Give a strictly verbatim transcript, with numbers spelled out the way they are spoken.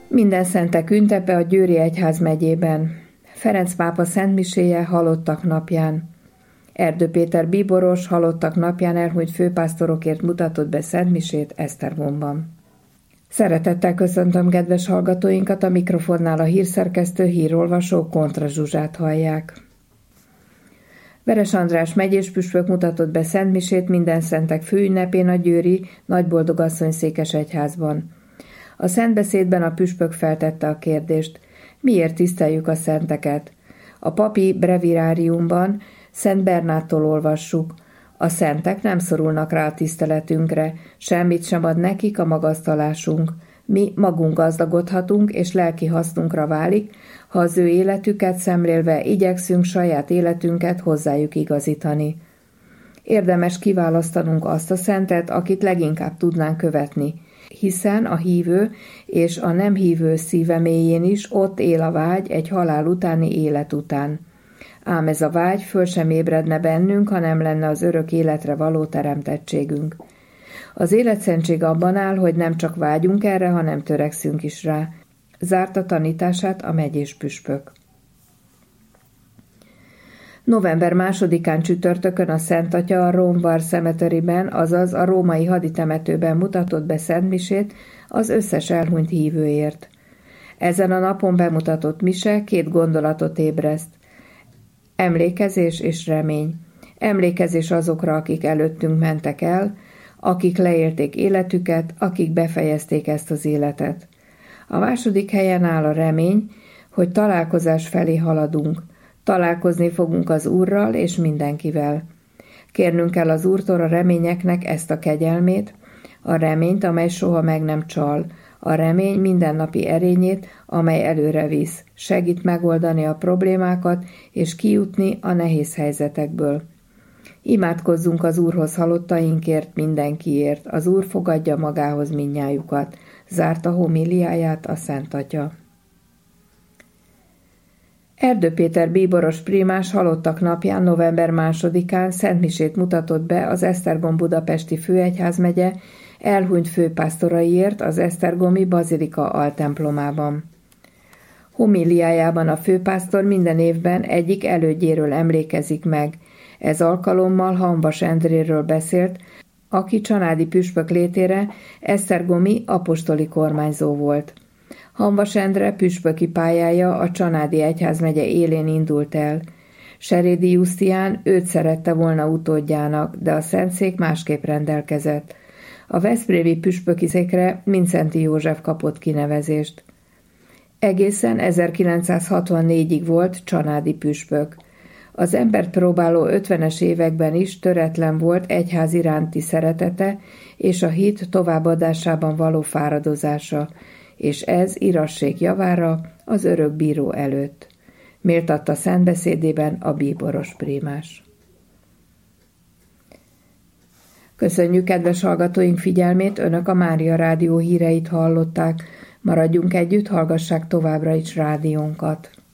Minden szentek ünnepe a Győri egyházmegyében. Ferenc pápa szentmiséje halottak napján. Erdő Péter bíboros halottak napján elhunyt főpásztorokért mutatott be szentmisét Esztergomban. Szeretettel köszöntöm kedves hallgatóinkat, a mikrofonnál a hírszerkesztő, hírolvasó Kontra Zsuzsát hallják. Veres András megyés püspök mutatott be szentmisét minden szentek főünnepén a győri Nagyboldogasszony székesegyházban. A szentbeszédben a püspök feltette a kérdést: miért tiszteljük a szenteket? A papi breviáriumban Szent Bernáttól olvassuk: a szentek nem szorulnak rá a tiszteletünkre, semmit sem ad nekik a magasztalásunk. Mi magunk gazdagodhatunk, és lelki hasznunkra válik, ha az ő életüket szemlélve igyekszünk saját életünket hozzájuk igazítani. Érdemes kiválasztanunk azt a szentet, akit leginkább tudnánk követni, hiszen a hívő és a nem hívő szíve mélyén is ott él a vágy egy halál utáni élet után. Ám ez a vágy föl sem ébredne bennünk, ha nem lenne az örök életre való teremtettségünk. Az életszentség abban áll, hogy nem csak vágyunk erre, hanem törekszünk is rá. Zárta tanítását a megyés püspök. November másodikán csütörtökön a Szent Atya a Rome War Cemeteryben, azaz a római haditemetőben mutatott be szentmisét az összes elhunyt hívőért. Ezen a napon bemutatott mise két gondolatot ébreszt: emlékezés és remény. Emlékezés azokra, akik előttünk mentek el, akik leélték életüket, akik befejezték ezt az életet. A második helyen áll a remény, hogy találkozás felé haladunk. Találkozni fogunk az Úrral és mindenkivel. Kérnünk kell az Úrtól a reményeknek ezt a kegyelmét, a reményt, amely soha meg nem csal, a remény mindennapi erényét, amely előre visz, segít megoldani a problémákat és kijutni a nehéz helyzetekből. Imádkozzunk az Úrhoz halottainkért, mindenkiért, az Úr fogadja magához mindnyájukat. Zárta homíliáját a Szent Atya. Erdő Péter bíboros primás halottak napján november másodikán szentmisét mutatott be az Esztergom-Budapesti Főegyházmegye elhunyt főpásztoraiért az esztergomi bazilika altemplomában. Homíliájában a főpásztor minden évben egyik elődjéről emlékezik meg. Ez alkalommal Hamvas Endréről beszélt, aki csanádi püspök létére esztergomi apostoli kormányzó volt. Hamvas Endre püspöki pályája a csanádi egyházmegye élén indult el. Serédi Jusztián őt szerette volna utódjának, de a szentszék másképp rendelkezett. A veszprémi püspöki székre Mindszenty József kapott kinevezést. Egészen ezerkilencszázhatvannégyig volt csanádi püspök. Az embert próbáló ötvenes években is töretlen volt egyház iránti szeretete és a hit továbbadásában való fáradozása, és ez irasség javára az örök bíró előtt. Méltatta szentbeszédében a bíboros prímás. Köszönjük kedves hallgatóink figyelmét, Önök a Mária Rádió híreit hallották. Maradjunk együtt, hallgassák továbbra is rádiónkat.